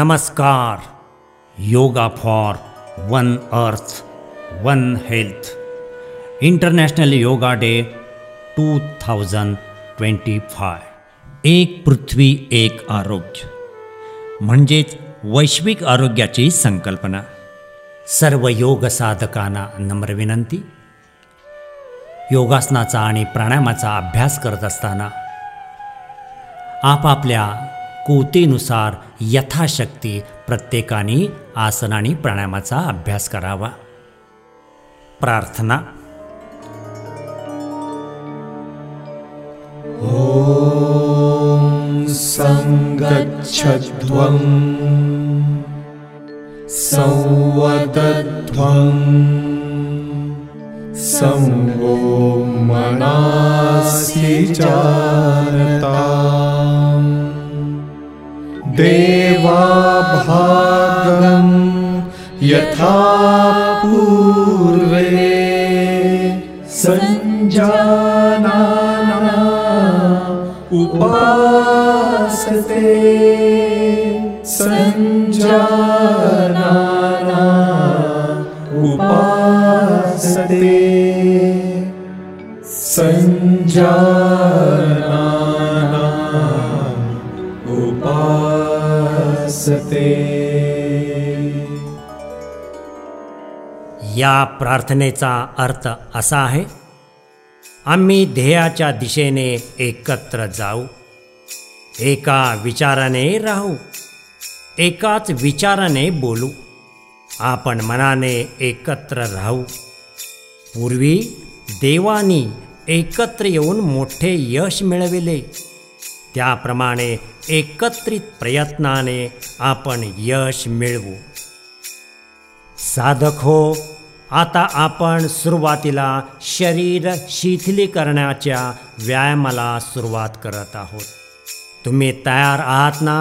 नमस्कार. Yoga for one earth one health international yoga day 2025. एक पृथ्वी एक आरोग्य म्हणजेच वैश्विक आरोग्याची संकल्पना. सर्व योग साधकांना नम्र विनंती. योगासनाचा आणि प्राणायामाचा अभ्यास करत असताना आपापल्या कुवतीनुसार यथाशक्ती प्रत्येकाने आसन आणि प्राणायामाचा अभ्यास करावा. प्रार्थना. ॐ संगच्छध्वं संवदध्वं संवो मनासि जानताम् देवाभागं यथा पूर्वे संजानाना उपासते संजानाना उपासते संजानाना उपासते. या प्रार्थनेचा अर्थ असा आहे: आम्ही ध्येयाच्या दिशेने एकत्र जाऊ, एका विचाराने राहू, एकाच विचाराने बोलू, आपण मनाने एकत्र राहू. पूर्वी देवानी एकत्र येऊन मोठे यश मिळविले, त्याप्रमाणे एकत्रित प्रयत्नाने आपण यश मिळवू. साधक हो, आता आपण सुरुवातीला शरीर शिथिलीकरणाच्या व्यायामाला सुरुवात करत आहोत. तुम्ही तयार आहात ना?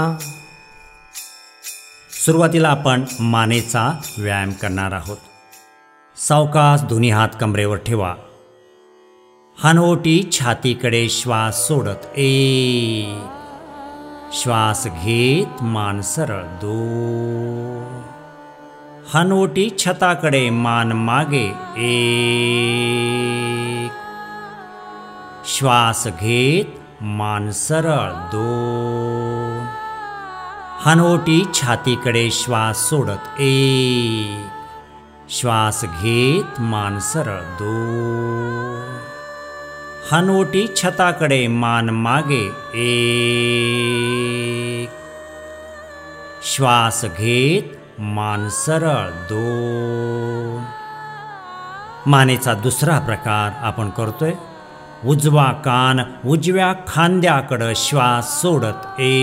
सुरुवातीला आपण मानेचा व्यायाम करणार आहोत. सावकाश दोन्ही हात कमरेवर ठेवा. हनोटी छातीकडे श्वास सोडत एक श्वास घेत मान सरळ दोन. हनोटी छताकडे मान मागे एक श्वास घेत मान सरळ दोन. हनोटी छातीकडे श्वास सोडत एक श्वास घेत मान सरळ दोन. हनोटी छताकडे मान मागे एक श्वास घेत मान सरळ दोन. मानेचा दुसरा प्रकार आपण करतोय. उजवा कान उजव्या खांद्याकडं श्वास सोडत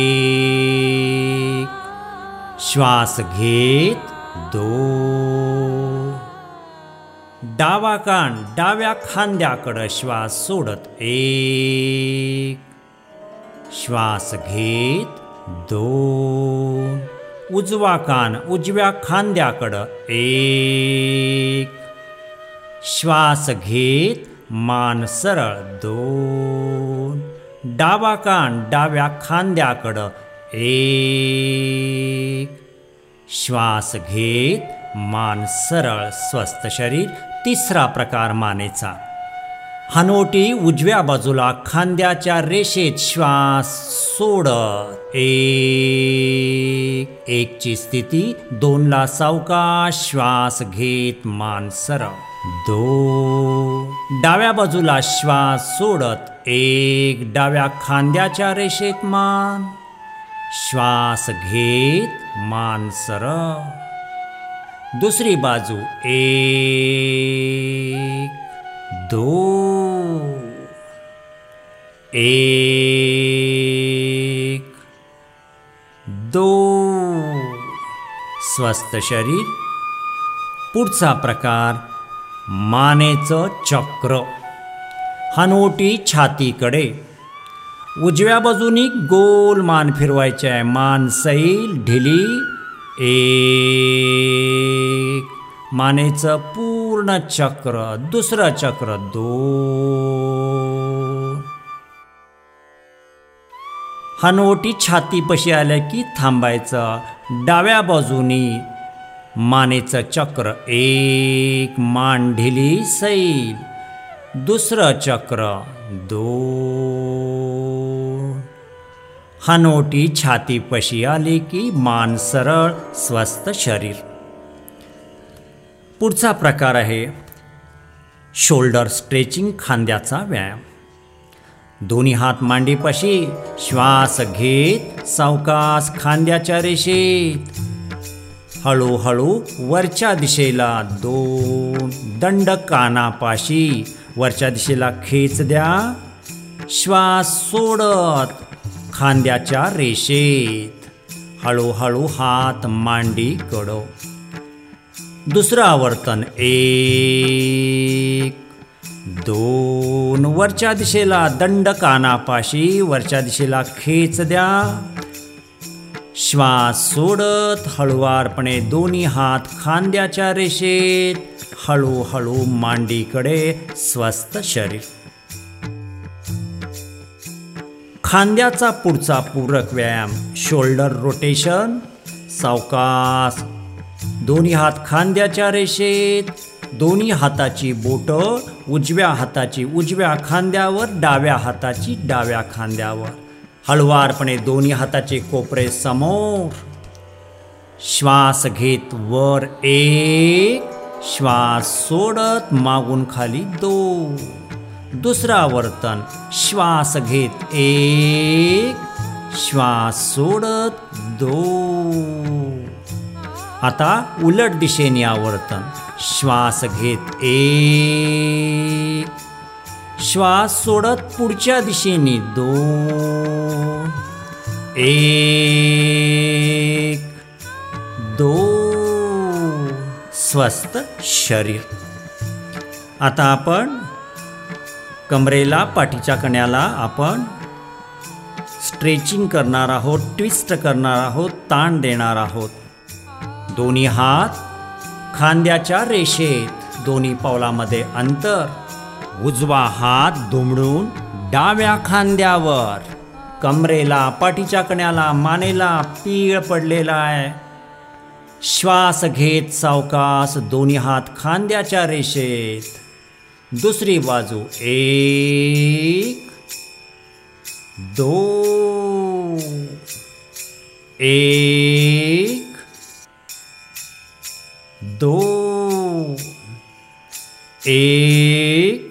एक श्वास घेत दोन. डावा कान डाव्या खांद्याकडं श्वास सोडत एक श्वास घेत दोन. उजवा कान उजव्या खांद्याकडं एक श्वास घेत मान सरळ दोन. डावा कान डाव्या खांद्याकडं एक श्वास घेत मान सरळ. स्वस्थ शरीर. तिसरा प्रकार मानेचा. हनोटी उजव्या बाजूला खांद्याच्या रेषेत श्वास सोडत एकची स्थिती. दोनला सावकाश श्वास घेत मान सरळ दोन. डाव्या बाजूला श्वास सोडत एक डाव्या खांद्याच्या रेषेत मान श्वास घेत मान सरळ. दुसरी बाजू एक दोन एक दोन. स्वस्थ शरीर. पुढचा प्रकार मानेचं चक्र. हनोटी छातीकडे उजव्या बाजूनी गोल मान फिरवायचे आहे. मान सैल ढिली एक मानेचं पूर्ण चक्र. दुसरं चक्र दोन. हनवटी छातीपाशी आल्या की थांबायचं. डाव्या बाजूनी मानेचं चक्र, एक मान ढिली सैल. दुसरं चक्र, दोन. हनवटी छातीपाशी आली की मान सरळ, स्वस्थ शरीर. पुढचा प्रकार आहे शोल्डर स्ट्रेचिंग, खांद्याचा व्यायाम. दोन्ही हात मांडीपाशी, श्वास घेत सावकाश खांद्याच्या रेषेत. हळूहळू वरच्या दिशेला 2 दंड कानापाशी वरच्या दिशेला खेच द्या. श्वास सोडत खांद्याच्या रेषेत. हळूहळू हात मांडी कडो. दुसरं आवर्तन, 1 2. वरच्या दिशेला दंड कानापाशी वरच्या दिशेला खेच द्या. श्वास सोडत हळुवारपणे दोन्ही हात खांद्याच्या रेषेत. हळूहळू मांडीकडे, स्वस्थ शरीर. खांद्याचा पुढचा पूरक व्यायाम शोल्डर रोटेशन. सावकाश दोन्ही हात खांद्याच्या रेषेत. दोन्ही हाताची बोटं उजव्या हाताची उजव्या खांद्यावर, डाव्या हाताची डाव्या खांद्यावर. हळुवारपणे दोन्ही हाताचे कोपरे समोर. श्वास घेत वर 1. श्वास सोडत मागून खाली 2. दुसरं आवर्तन, श्वास घेत 1. श्वास सोडत 2. आता उलट दिशेने आवर्तन. श्वास घेत 1. श्वास सोडत पुढच्या दिशेने 2. 1 2. स्वस्थ शरीर. आता आपण कमरेला, पाठीच्या कण्याला आपण स्ट्रेचिंग करणार आहोत, ट्विस्ट करणार आहोत, ताण देणार आहोत. दोन्ही हात खांद्याच्या रेषेत, दोन्ही पावलामध्ये अंतर. उजवा हात दुमडून डाव्या खांद्यावर. कमरेला, पाठीच्या कण्याला, मानेला पीळ पडलेला आहे. श्वास घेत सावकाश दोन्ही हात खांद्याच्या रेषेत. दुसरी बाजू, 1 2. 1 2. 1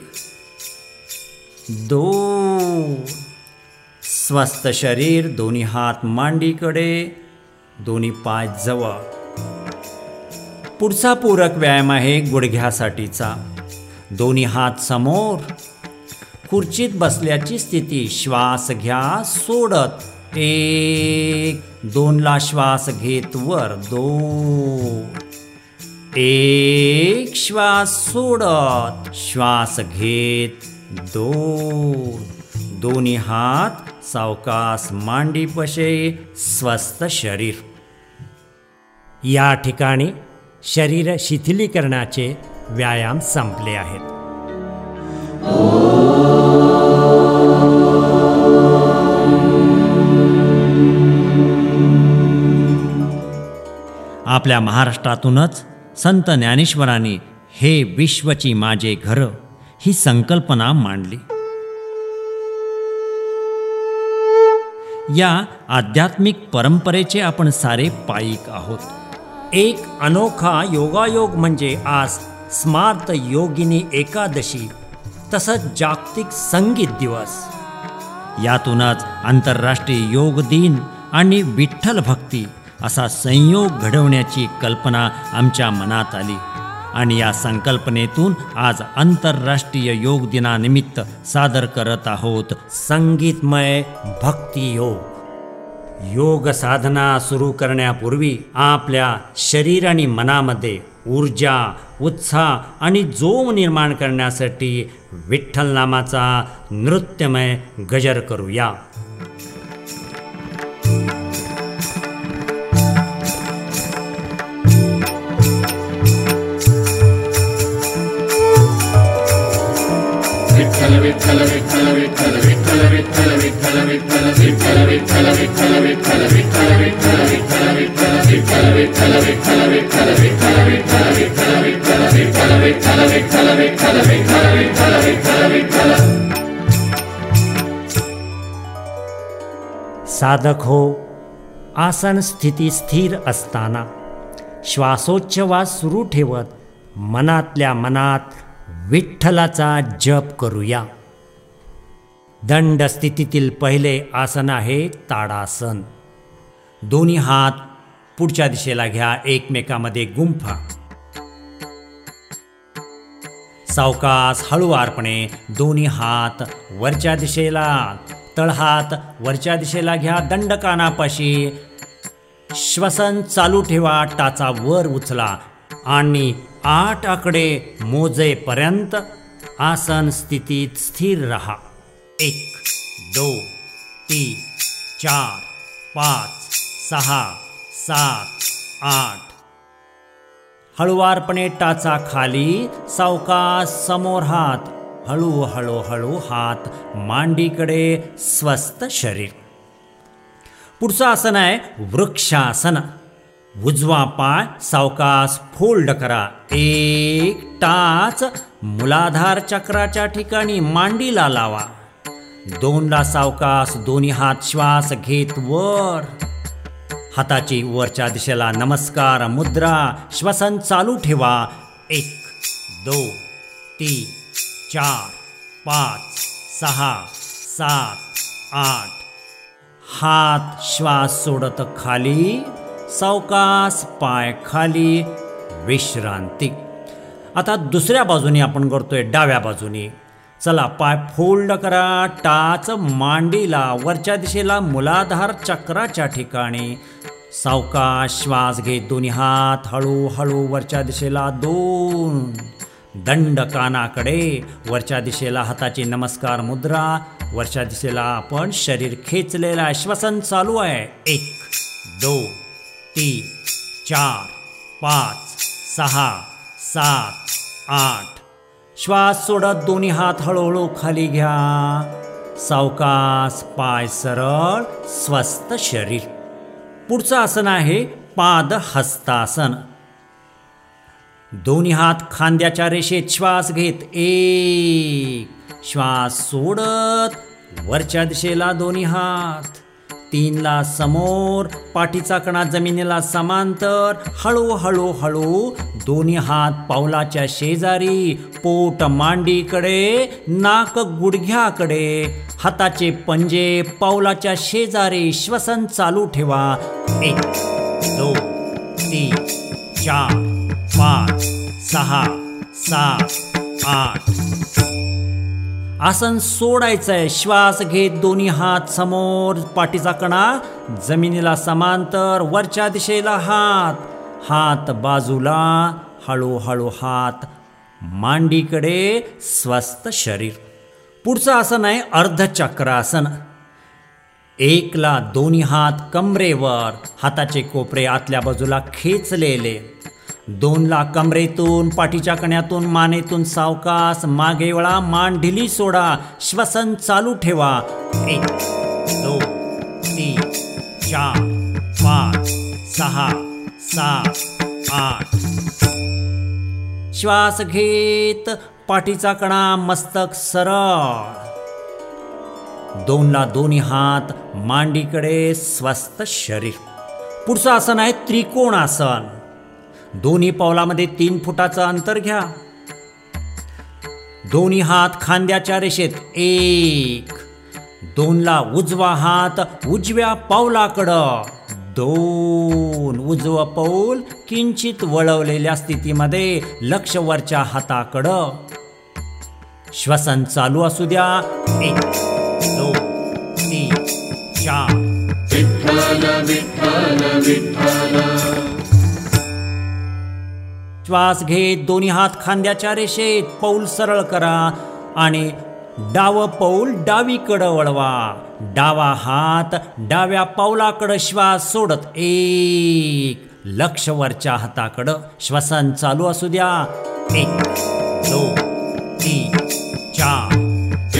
2. स्वस्थ शरीर. दोन्ही हात मांडीकडे, दोन्ही पाय जवळ. पुढचा पूरक व्यायाम आहे गुडघ्यासाठीचा. दोन्ही हात समोर. खुर्चीत बसल्याची स्थिती. श्वास घ्या सोडत 1 2 श्वास घेत वर 2. 1 श्वास सोडत श्वास घेत 2. दोन्ही हात सावकाश मांडीपाशी, स्वस्थ शरीर. या ठिकाणी शरीर शिथिलीकरणाचे व्यायाम संपले आहेत. आपल्या महाराष्ट्रातूनच संत ज्ञानेश्वरांनी हे विश्वची माझे घर ही संकल्पना मांडली. या आध्यात्मिक परंपरेचे आपण सारे पाईक आहोत. एक अनोखा योगायोग म्हणजे आज स्मार्त योगिनी एकादशी, तसंच जागतिक संगीत दिवस. यातूनच आंतरराष्ट्रीय योग दिन आणि विठ्ठल भक्ती असा संयोग घडवण्याची कल्पना आमच्या मनात आली आणि या संकल्पनेतून आज आंतरराष्ट्रीय योग दिनानिमित्त सादर करत आहोत संगीतमय भक्ती योग. योग साधना सुरू करण्यापूर्वी आपल्या शरीर आणि मनामध्ये ऊर्जा, उत्साह आणि जोम निर्माण करण्यासाठी विठ्ठल नामाचा नृत्यमय गजर करूया. विठ्ठल विठ्ठल विठ्ठल विठ्ठल विठ्ठल विठ्ठल साधक हो, आसन स्थिती स्थिर असताना श्वासोच्छवास सुरू ठेवत मनातल्या मनात विठ्ठलाचा जप करूया. दंड स्थितीतील पहिले आसन आहे ताडासन. दोन्ही हात पुढच्या दिशेला घ्या, एकमेकामध्ये गुंफा. सावकाश हळूवारपणे दोन्ही हात वरच्या दिशेला, तळहात वरच्या दिशेला घ्या, दंडकानापाशी. श्वसन चालू ठेवा, टाचा वर उचला आणि 8 आकडे मोजेपर्यंत आसन स्थितीत स्थिर रहा. 1 2 3 4 5 6 7 8. हळूवारपणे टाचा खाली, सावकाश समोर हात, हळूहळू हळू हात मांडीकडे, स्वस्थ शरीर. पुढचं आसन आहे वृक्षासन. उजवा पाय सावकाश फोल्ड करा. 1 टाच मूलाधार चक्राच्या ठिकाणी मांडीला लावा. 2ला सावकाश दोन्ही हात श्वास घेत वर. हाताची वरच्या दिशेला नमस्कार मुद्रा. श्वसन चालू ठेवा. 1 2 3 4 5 6 7 8. हात श्वास सोडत खाली, सावकाश पाय खाली, विश्रांती. आता दुसऱ्या बाजूने आपण करतोय, डाव्या बाजूने. चला, पाय फोल्ड करा, टाच मांडीला, वरच्या दिशेला मूलाधार चक्राच्या ठिकाणी. सावकाश श्वास घेत दोन्ही हात हळूहळू वरच्या दिशेला 2. दंड कानाकडे, वरच्या दिशेला हाताची नमस्कार मुद्रा. वरच्या दिशेला आपण शरीर खेचलेलं आहे. श्वसन चालू आहे. 1 2 3 4 5 6 7 8. श्वास सोडत दोन्ही हात हळूहळू खाली घ्या. सावकाश पाय सरळ, स्वस्थ शरीर. पुढचं आसन आहे पादहस्तासन. दोन्ही हात खांद्याच्या रेषेत श्वास घेत 1. श्वास सोडत वरच्या दिशेला दोन्ही हात. 3ला समोर, पाठीचा कणा जमिनीला समांतर. हळूहळू हळू दोन्ही हात पावलाच्या शेजारी, पोट मांडीकडे, नाक गुडघ्याकडे. हाताचे पंजे पावलाच्या शेजारी. श्वसन चालू ठेवा. 1 2 3 4 5 6 7 8. आसन सोडायचंय. श्वास घेत दोन्ही हात समोर, पाठीचा कणा जमिनीला समांतर, वरच्या दिशेला हात. हात बाजूला, हळूहळू हात मांडीकडे, स्वस्थ शरीर. पुढचं आसन आहे अर्धचक्रासन. 1ला दोन्ही हात कमरेवर, हाताचे कोपरे आतल्या बाजूला खेचलेले. 2ला कमरेतून, पाठीच्या कण्यातून, मानेतून सावकाश मागे वळा, मान ढिली सोडा. श्वसन चालू ठेवा. 1 2 3 4 5 6 7 8. श्वास घेत पाठीचा कणा, मस्तक सरळ. 2ला दोन्ही हात मांडीकडे, स्वस्थ शरीर. पुढचं आसन आहे त्रिकोणासन. दोन्ही पावलामध्ये 3 फुटाचं अंतर घ्या. दोन्ही हात खांद्याच्या रेषेत 1. 2ला उजवा हात उजव्या पावलाकडं. 2. उजवं पाऊल किंचित वळवलेल्या स्थितीमध्ये, लक्ष वरच्या हाताकडं. श्वसन चालू असू द्या. 1 2 3 4. विठ्ठल विठ्ठल विठ्ठल. श्वास घेत दोन्ही हात खांद्याच्या रेषेत, पाऊल सरळ करा आणि डावं पाऊल डावीकडं वळवा. डावा हात डाव्या पावलाकडं श्वास सोडत 1. लक्ष वरच्या हाताकडं. श्वसन चालू असू द्या. 1 2 3 4.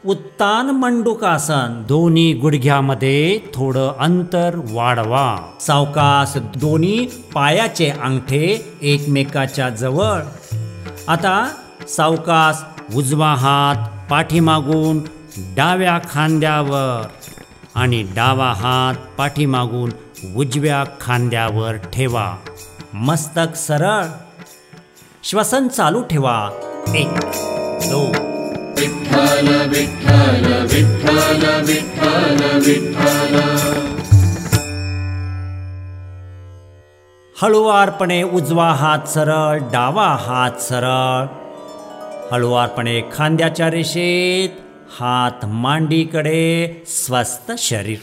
उत्तान मंडूकासन, दोन्ही गुडघ्यामध्ये थोडं अंतर वाढवा. सावकाश दोन्ही पायाचे अंगठे एकमेकाच्या जवळ. आता सावकाश उजवा हात पाठीमागून डाव्या खांद्यावर आणि डावा हात पाठीमागून उजव्या खांद्यावर ठेवा. मस्तक सरळ. श्वसन चालू ठेवा. 1 2. विठ्ठल विठ्ठल विठ्ठल विठ्ठल विठ्ठल. हळुवारपणे उजवा हात सरळ, डावा हात सरळ. हळुवारपणे खांद्याच्या रेषेत, हात मांडीकडे, स्वस्थ शरीर.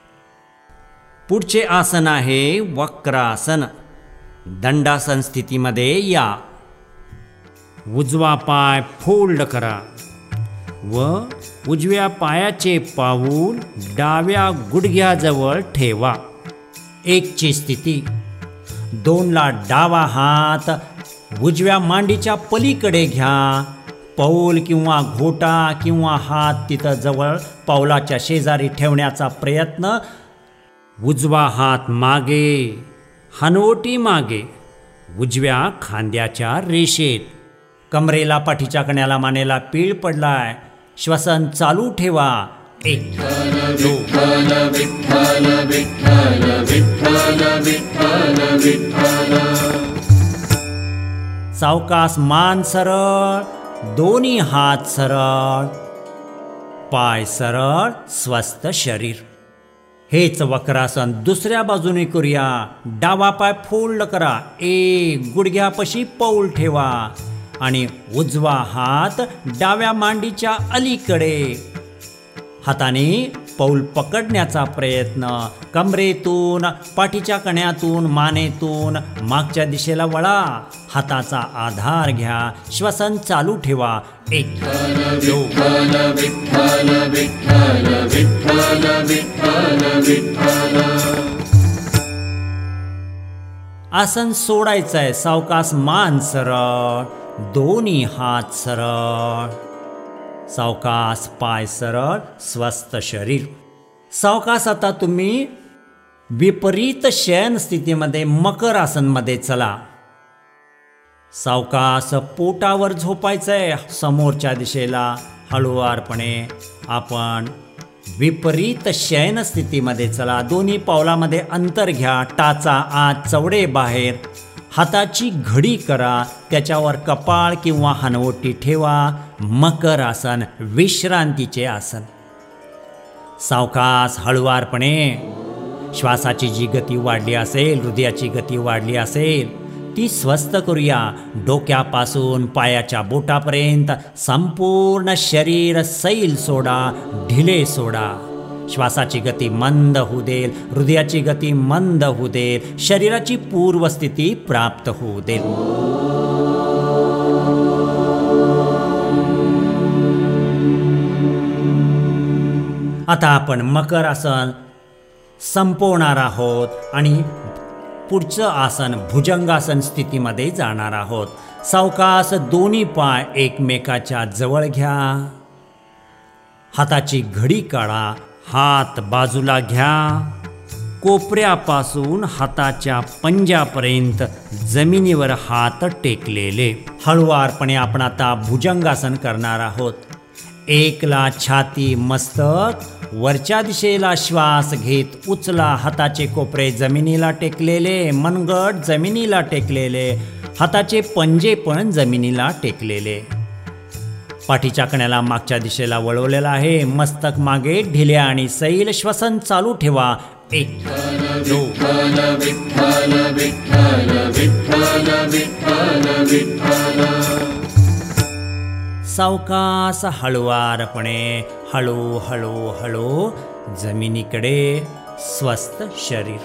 पुढचे आसन आहे वक्रासन. दंडासन स्थितीमध्ये या. उजवा पाय फोल्ड करा व उजव्या पायाचे पाऊल डाव्या गुडघ्याजवळ ठेवा. 1 ची स्थिती. 2 ला डावा हात उजव्या मांडीच्या पलीकडे घ्या. पाऊल किंवा घोटा किंवा हात तिथं जवळ पाऊलाच्या शेजारी ठेवण्याचा प्रयत्न. उजवा हात मागे, हनवटी मागे, उजव्या खांद्याच्या रेषेत. कमरेला, पाठीच्या कण्याला, मानेला पीळ पडलाय. श्वसन चालू ठेवा. 1 2. विठ्ठल विठ्ठल विठ्ठल विठ्ठल विठ्ठल विठ्ठल. सावकाश मान सरळ, दोन्ही हात सरळ, पाय सरळ, स्वस्थ शरीर. हेच वक्रासन दुसऱ्या बाजूने करूया. डावा पाय फोल्ड करा. 1 गुडघ्यापाशी पाऊल ठेवा आणि उजवा हात डाव्या मांडीच्या अलीकडे. हाताने पाऊल पकडण्याचा प्रयत्न. कमरेतून, पाठीच्या कण्यातून, मानेतून मागच्या दिशेला वळा. हाताचा आधार घ्या. श्वसन चालू ठेवा. 1 2. विठ्ठल विठ्ठल विठ्ठल विठ्ठल विठ्ठल विठ्ठल. आसन सोडायचंय. सावकाश मान सरळ, दोन्ही हात सरळ. सावकाश पाय सरळ, स्वस्थ शरीर. सावकाश आता तुम्ही विपरीत शयन स्थितीमध्ये मकर आसनमध्ये चला. सावकाश पोटावर झोपायचंय. समोरच्या दिशेला हळुवारपणे आपण विपरीत शयन स्थितीमध्ये चला. दोन्ही पावलामध्ये अंतर घ्या. टाचा आत, चवडे बाहेर. हाताची घडी करा. त्याच्यावर कपाळ किंवा हनवटी ठेवा. मकर आसन, विश्रांतीचे आसन. सावकाश हळुवारपणे श्वासाची जी गती वाढली असेल, हृदयाची गती वाढली असेल, ती स्वस्थ करूया. डोक्यापासून पायाच्या बोटापर्यंत संपूर्ण शरीर सैल सोडा, ढिले सोडा. श्वासाची गती मंद होऊ देल, हृदयाची गती मंद होऊ देल, शरीराची पूर्वस्थिती प्राप्त होऊ देल. आता आपण मकर आसन संपवणार आहोत आणि पुढचं आसन भुजंगासन स्थितीमध्ये जाणार आहोत. सावकाश दोन्ही पाय एकमेकाच्या जवळ घ्या. हाताची घडी काढा. हात बाजूला घ्या. कोपऱ्यापासून हाताच्या पंजापर्यंत जमिनीवर हात टेकलेले. हळुवारपणे आपण आता भुजंगासन करणार आहोत. 1 ला छाती, मस्तक, वरच्या दिशेला श्वास घेत उचला. हाताचे कोपरे जमिनीला टेकलेले, मनगट जमिनीला टेकलेले, हाताचे पंजे पण जमिनीला टेकलेले. पाठीच्या कण्याला मागच्या दिशेला वळवलेला आहे. मस्तक मागे, ढिल्या आणि सैल. श्वसन चालू ठेवा. 1 2. विठ्ठल विठ्ठल विठ्ठल विठ्ठल विठ्ठल. सावकाश हळुवारपणे, हळू हळू हळू जमिनीकडे, स्वस्थ शरीर.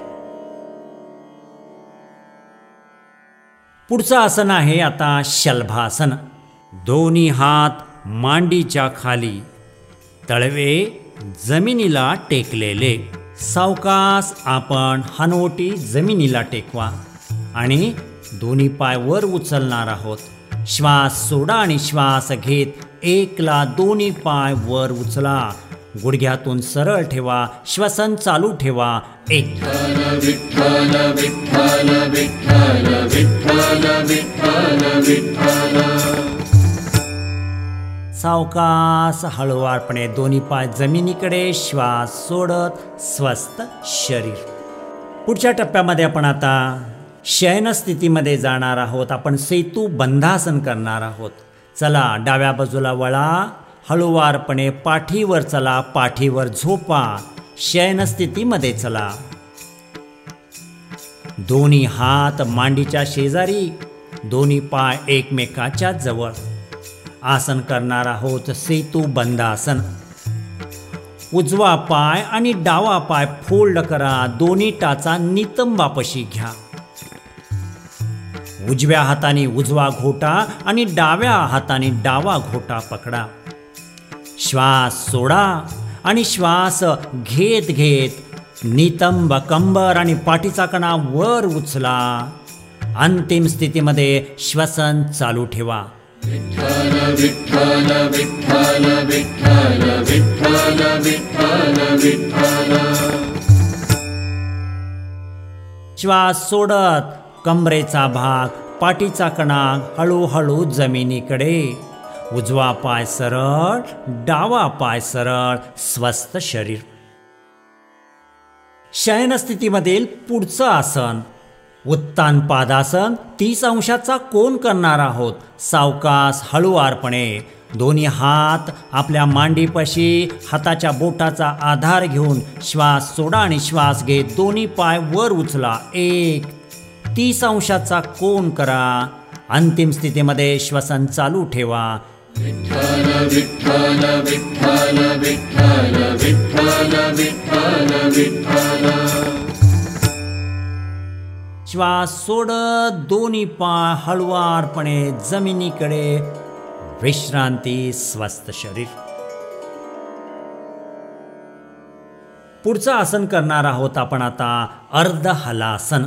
पुढचं आसन आहे आता शलभासन. दोन्ही हात मांडीच्या खाली, तळवे जमिनीला टेकलेले. सावकाश आपण हनवटी जमिनीला टेकवा आणि दोन्ही पाय वर उचलणार आहोत. श्वास सोडा आणि श्वास घेत एकला दोन्ही पाय वर उचला, गुडघ्यातून सरळ ठेवा, श्वसन चालू ठेवा. एक विठ्ठल विठ्ठल विठ्ठल विठ्ठल विठ्ठल विठ्ठल. सावकाश हळूवारपणे दोन्ही पाय जमिनीकडे, श्वास सोडत स्वस्थ शरीर. पुढच्या टप्प्यामध्ये आपण आता शयन स्थितीमध्ये जाणार आहोत. आपण सेतू बंधासन करणार आहोत. चला डाव्या बाजूला वळा, हळूवारपणे पाठीवर चला, पाठीवर झोपा, शयन स्थितीमध्ये चला. दोन्ही हात मांडीच्या शेजारी, दोन्ही पाय एकमेकाच्या जवळ. आसन करणार आहोत सेतू बंधासन. उजवा पाय आणि डावा पाय फोल्ड करा, दोन्ही टाचा नितंबापाशी घ्या. उजव्या हाताने उजवा घोटा आणि डाव्या हाताने डावा घोटा पकडा. श्वास सोडा आणि श्वास घेत घेत नितंब कंबर आणि पाठीचा कणा वर उचला. अंतिम स्थितीमध्ये श्वसन चालू ठेवा. विठ्ठल विठ्ठल विठ्ठल विठ्ठल विठ्ठल विठ्ठल विठ्ठल. श्वास सोडत कमरेचा भाग, पाठीचा कणा हळूहळू जमिनीकडे. उजवा पाय सरळ, डावा पाय सरळ, स्वस्थ शरीर. शयन स्थितीमधील पुढचं आसन उत्तान पादासन. 30 अंशाचा कोन करणार आहोत. सावकाश हळूवारपणे दोन्ही हात आपल्या मांडीपाशी, हाताच्या बोटाचा आधार घेऊन श्वास सोडा आणि श्वास घेत दोन्ही पाय वर उचला. 30 अंशाचा कोन करा. अंतिम स्थितीमध्ये श्वसन चालू ठेवा. विठ्ठल विठ्ठल विठ्ठल विठ्ठल विठ्ठल विठ्ठल विठ्ठल. श्वास सोडत दोन्ही पाय हळुवारपणे जमिनीकडे. विश्रांती, स्वस्थ शरीर. पुढचं आसन करणार आहोत आपण आता अर्ध हलासन.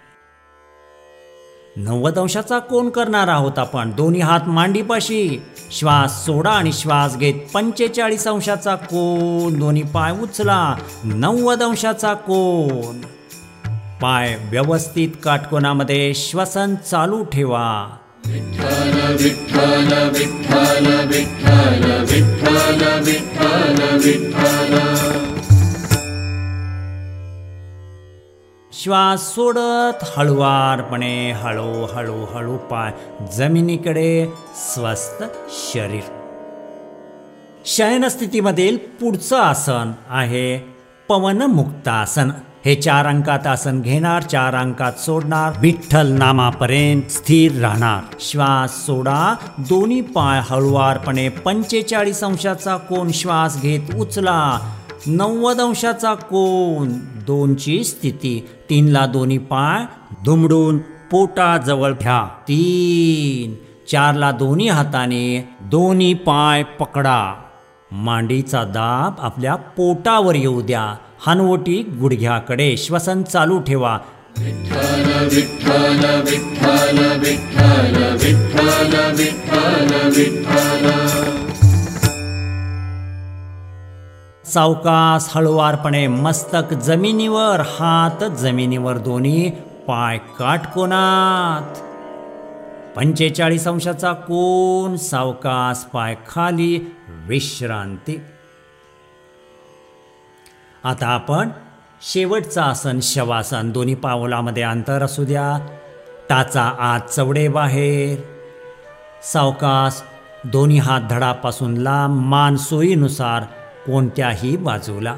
90 अंशाचा कोन करणार आहोत आपण. दोन्ही हात मांडीपाशी, श्वास सोडा आणि श्वास घेत 45 अंशाचा कोन. दोन्ही पाय उचला. 90 अंशाचा कोन. पाय व्यवस्थित काटकोनामध्ये. श्वसन चालू ठेवा. विठ्ठल विठ्ठल विठ्ठल विठ्ठल विठ्ठल विठ्ठल विठ्ठल. श्वास सोडत हळुवारपणे हळू हळू पाय जमिनीकडे. स्वस्थ शरीर. शयन स्थितीमधील पुढचं आसन आहे पवनमुक्तासन. हे 4 अंकात आसन घेणार, 4 अंकात सोडणार. विठ्ठल नामापर्यंत स्थिर राहणार. श्वास सोडा. दोन्ही पाय हळुवारपणे 45 अंशाचा कोन श्वास घेत उचला. 90 अंशाचा कोन. 2ची स्थिती. 3ला दोन्ही पाय दुमडून पोटाजवळ घ्या. 3. 4ला दोन्ही हाताने दोन्ही पाय पकडा. मांडीचा दाब आपल्या पोटावर येऊ द्या. हनवटी गुडघ्याकडे. श्वसन चालू ठेवा. विठ्ठल विठ्ठल विठ्ठल विठ्ठल विठ्ठल विठ्ठल विठ्ठल. सावकाश हळुवारपणे मस्तक जमिनीवर, हात जमिनीवर, दोन्ही पाय काटकोनात. 45 अंशाचा कोन. सावकाश पाय खाली. विश्रांती. आता आपण शेवटचं आसन शवासन. दोन्ही पावलामध्ये अंतर असू द्या. टाचा आत, चवडे बाहेर. सावकाश दोन्ही हात धडापासून लांब, मान सोयीनुसार कोणत्याही बाजूला.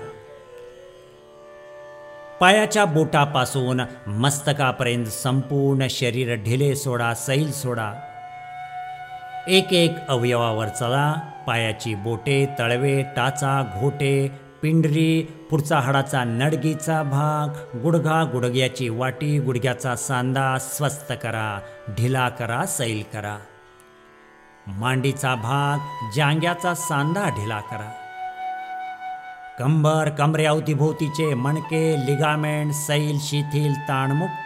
पायाच्या बोटापासून मस्तकापर्यंत संपूर्ण शरीर ढिले सोडा, सैल सोडा. एक एक अवयवावर चला. पायाची बोटे, तळवे, टाचा, घोटे, पिंडरी, पुढचा हाडाचा नडगीचा भाग, गुडघा, गुडघ्याची वाटी, गुडघ्याचा सांधा स्वस्थ करा, ढिला करा, सैल करा. मांडीचा भाग, जांघ्याचा सांधा ढिला करा. कंबर, कमरेअवतीभोवतीचे मणके, लिगामेंट सैल, शिथिल, ताणमुक्त.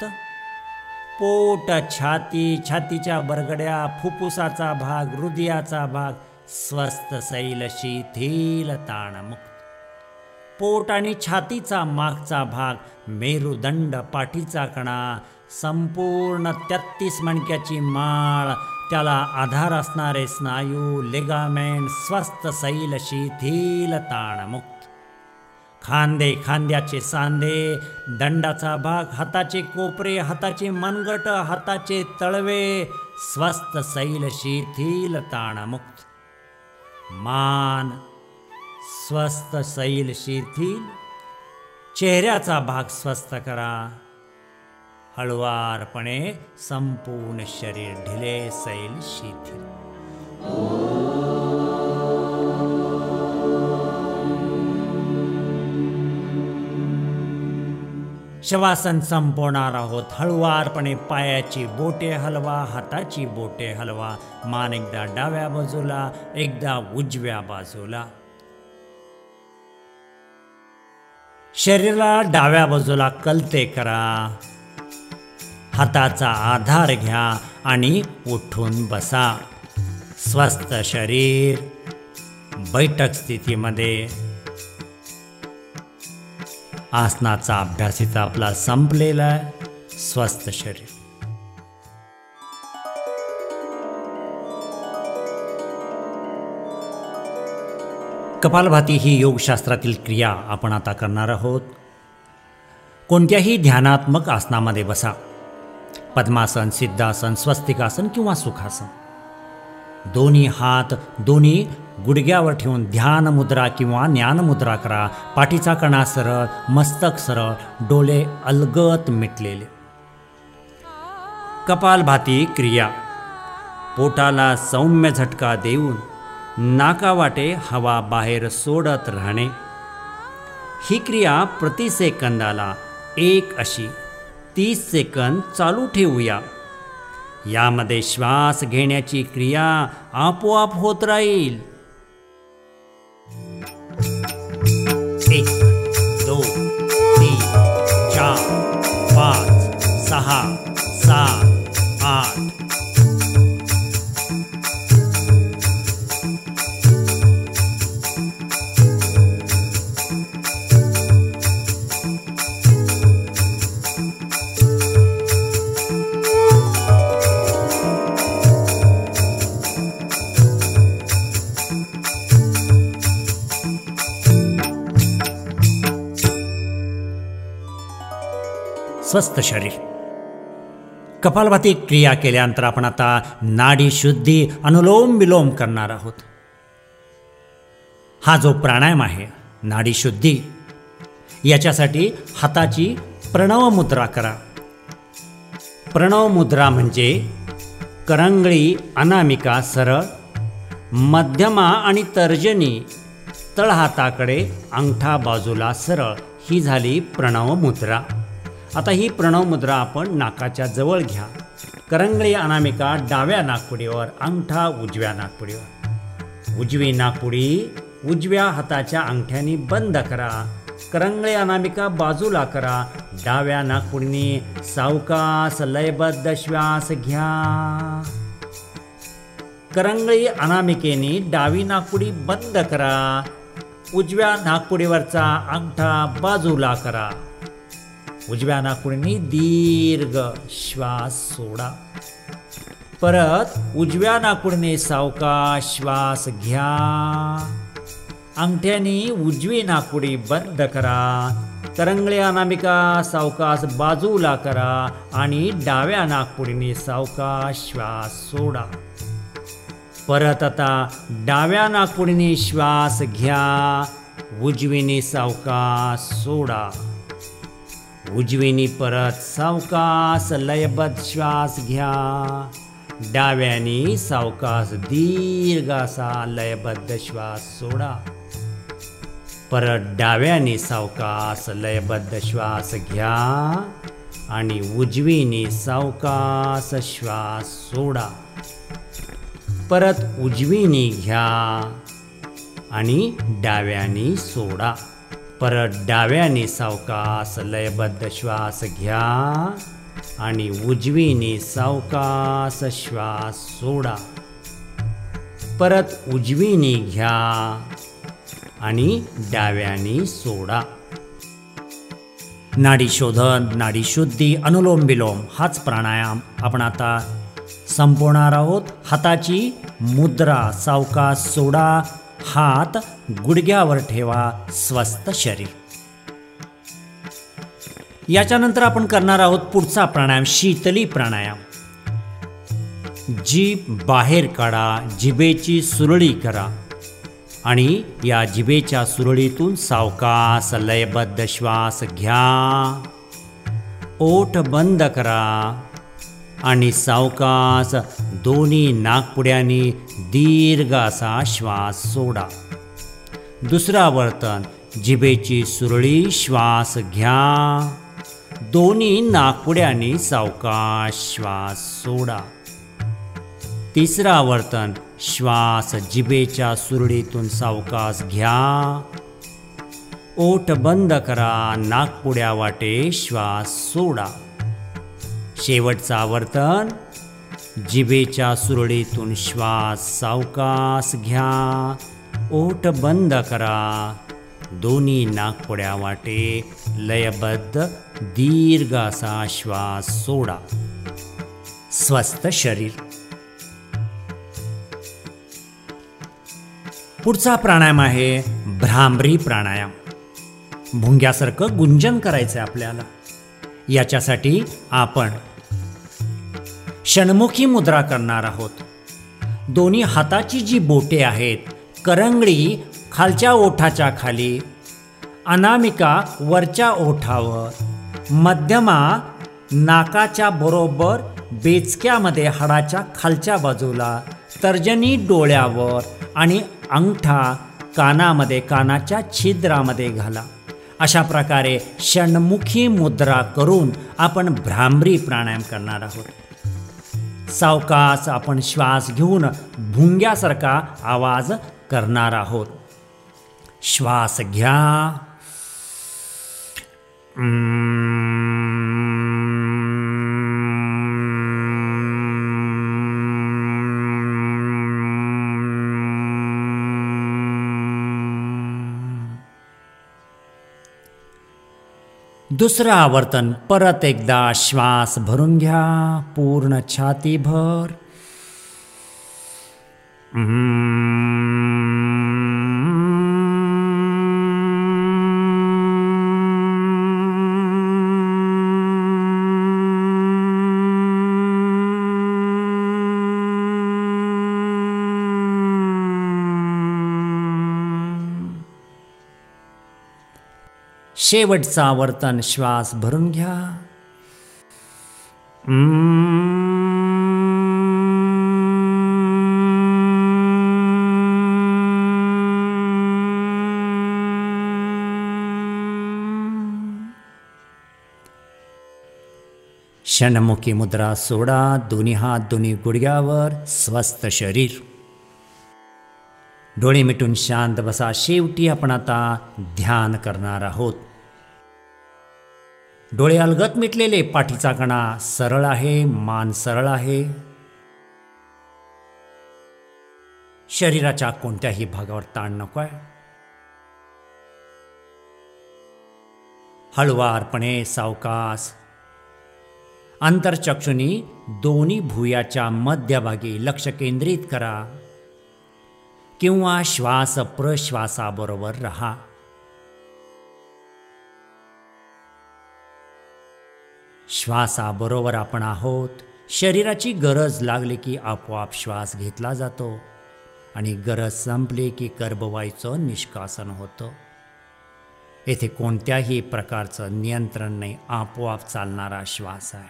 पोट, छाती, छातीच्या बरगड्या, फुफ्फुसाचा भाग, हृदयाचा भाग स्वस्थ सैल शिथिल ताणमुक्त. पोट आणि छातीचा मागचा भाग, मेरुदंड, पाठीचा कणा, संपूर्ण 33 मणक्याची माळ, त्याला आधार असणारे स्नायू, लिगामेंट स्वस्थ सैल शिथिल ताणमुक्त. खांदे, खांद्याचे सांधे, दंडाचा भाग, हाताचे कोपरे, हाताचे मनगट, हाताचे तळवे स्वस्थ सैल शिथिल ताणमुक्त. मान स्वस्थ सैल शिथिल. चेहऱ्याचा भाग स्वस्थ करा. हळुवारपणे संपूर्ण शरीर ढिले सैल शिथिल. शवासन संपवणार आहोत. हळुवारपणे पायाची बोटे हलवा, हाताची बोटे हलवा. मान एकदा डाव्या बाजूला, एकदा उजव्या बाजूला. शरीराला डाव्या बाजूला कलते करा. हाताचा आधार घ्या आणि उठून बसा. स्वस्थ शरीर बैठक स्थितीमध्ये. आसनाचा अभ्यास इथं आपला संपलेला आहे. स्वस्थ शरीर. कपालभाती ही योगशास्त्रातील क्रिया आपण आता करणार आहोत. कोणत्याही ध्यानात्मक आसनामध्ये बसा. पद्मासन, सिद्धासन, स्वस्तिकासन किंवा सुखासन. दोन्ही हात दोन्ही गुडघ्यावर ठेवून ध्यान मुद्रा किंवा ज्ञान मुद्रा करा. पाठीचा कणा सरळ, मस्तक सरळ, डोळे अलगद मिटलेले. कपालभाती क्रिया. पोटाला सौम्य झटका देऊन नाकावाटे हवा बाहेर सोडत राहणे. ही क्रिया प्रति सेकंदाला 1 अशी 30 सेकंद चालू ठेवूया. यामध्ये श्वास घेण्याची क्रिया आपोआप होत राहील. 1 2 3 4 5 6 7 8. स्वस्थ शरीर. कपालभाती क्रिया केल्यानंतर आपण आता नाडी शुद्धी अनुलोम विलोम करणार आहोत. हा जो प्राणायाम आहे नाडी शुद्धी, याच्यासाठी हाताची प्रणव मुद्रा करा. प्रणव मुद्रा म्हणजे करंगळी अनामिका सरळ, मध्यमा आणि तर्जनी तळहाताकडे, अंगठा बाजूला सरळ. ही झाली प्रणव मुद्रा. आता ही प्रणव मुद्रा आपण नाकाच्या जवळ घ्या. करंगळी अनामिका डाव्या नाकपुडीवर, अंगठा उजव्या नाकपुडीवर. उजवी नाकपुडी उजव्या हाताच्या अंगठ्याने बंद करा. करंगळी अनामिका बाजूला करा. डाव्या नाकपुडीने सावकाश लयबद्ध श्वास घ्या. करंगळी अनामिकेने डावी नाकपुडी बंद करा. उजव्या नाकपुडीवरचा अंगठा बाजूला करा. उजव्या नाकपुडीने दीर्घ श्वास सोडा. परत उजव्या नाकपुडीने सावकाश श्वास घ्या. अंगठ्याने उजवी नाकपुडी बंद करा. करंगळी अनामिका सावकाश बाजूला करा आणि डाव्या नाकपुडीने सावकाश श्वास सोडा. परत आता डाव्या नाकपुडीने श्वास घ्या. उजवीने सावकाश सोडा. उजवीने परत सावकाश लयबद्ध श्वास घ्या. डाव्याने सावकाश दीर्घ असा लयबद्ध श्वास सोडा. परत डाव्याने सावकाश लयबद्ध श्वास घ्या आणि उजवीने सावकाश श्वास सोडा. परत उजवीने घ्या आणि डाव्याने सोडा. परत डाव्याने सावकाश लयबद्ध श्वास घ्या आणि उजवीने सावकाश श्वास सोडा. परत उजवीने घ्या आणि डाव्याने सोडा. नाडी शोधन, नाडी शुद्धी, अनुलोम विलोम हाच प्राणायाम आपण आता संपवणार आहोत. हाताची मुद्रा सावकाश सोडा, हात गुडघ्यावर ठेवा, स्वस्थ शरीर. याच्यानंतर आपण करणार आहोत पुढचा प्राणायाम, शीतली प्राणायाम. जीभ बाहेर काढा, जिभेची सुरळी करा आणि या जिभेच्या सुरळीतून सावकाश लयबद्ध श्वास घ्या. ओठ बंद करा आणि सावकाश दोन्ही नाकपुड्यांनी दीर्घ असा श्वास सोडा. दुसरा वर्तन, जिभेची सुरळी, श्वास घ्या, दोन्ही नाकपुड्यांनी सावकाश श्वास सोडा. तिसरा वर्तन, श्वास जिभेच्या सुरळीतून सावकाश घ्या, ओठ बंद करा, नाकपुड्या वाटे श्वास सोडा. शेवटचा वर्तन, जिभेच्या सुरळीतून श्वास सावकाश घ्या, ओठ बंद करा, दोन्ही नाकपुड्या वाटे लयबद्ध दीर्घ असा श्वास सोडा. स्वस्थ शरीर. पुढचा प्राणायाम आहे भ्रामरी प्राणायाम. भुंग्यासारखं गुंजन करायचं आहे आपल्याला. याच्यासाठी आपण षण्मुखी मुद्रा करणार आहोत. दोन्ही हाताची जी बोटे आहेत, करंगळी खालच्या ओठाच्या खाली, अनामिका वरच्या ओठावर, मध्यमा नाकाच्या बरोबर बेचक्यामध्ये हाडाच्या खालच्या बाजूला, तर्जनी डोळ्यावर आणि अंगठा कानामध्ये, कानाच्या छिद्रामध्ये घाला. अशा प्रकारे षण्मुखी मुद्रा करून आपण भ्रामरी प्राणायाम करणार आहोत. सावकाश आपण श्वास घेऊन भुंग्यासारखा आवाज करणार आहोत. श्वास घ्या, दुसरं आवर्तन परत एकदा श्वास भरून घ्या, पूर्ण छातीभर. शेवटचा आवर्तन श्वास भरून घ्या. षण्मुखी मुद्रा सोडा. दोन्ही हात दोन्ही गुडघ्यावर, स्वस्थ शरीर. डोळे मिटून शांत बसा. शेवटी आपण आता ध्यान करणार आहोत. डोळे अलगद मिटलेले, पाठीचा कणा सरळ आहे, मान सरळ आहे. शरीराच्या कोणत्याही भागावर ताण नको आहे. हळुवारपणे सावकाश अंतरचक्षुनी दोन्ही भुयाच्या मध्यभागी लक्ष केंद्रित करा किंवा श्वास प्रश्वासाबरोबर रहा. श्वासाबरोबर आपण आहोत. शरीराची गरज लागली की आपोआप श्वास घेतला जातो आणि गरज संपली की गर्भवायूचं निष्कासन होतं. येथे कोणत्याही प्रकारचं नियंत्रण नाही, आपोआप चालणारा श्वास आहे.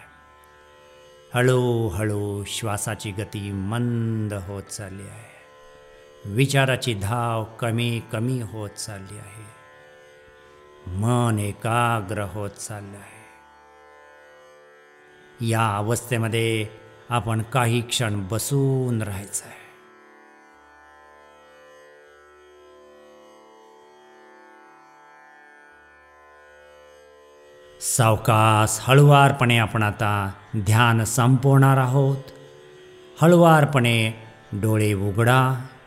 हळूहळू श्वासाची गती मंद होत चालली आहे. विचाराची धाव कमी कमी होत चालली आहे. मन एकाग्र होत चाललं आहे. या अवस्थेमध्ये आपण काही क्षण बसून राहायचं आहे. सावकाश हळुवारपणे आपण आता ध्यान संपवणार आहोत. हळुवारपणे डोळे उघडा.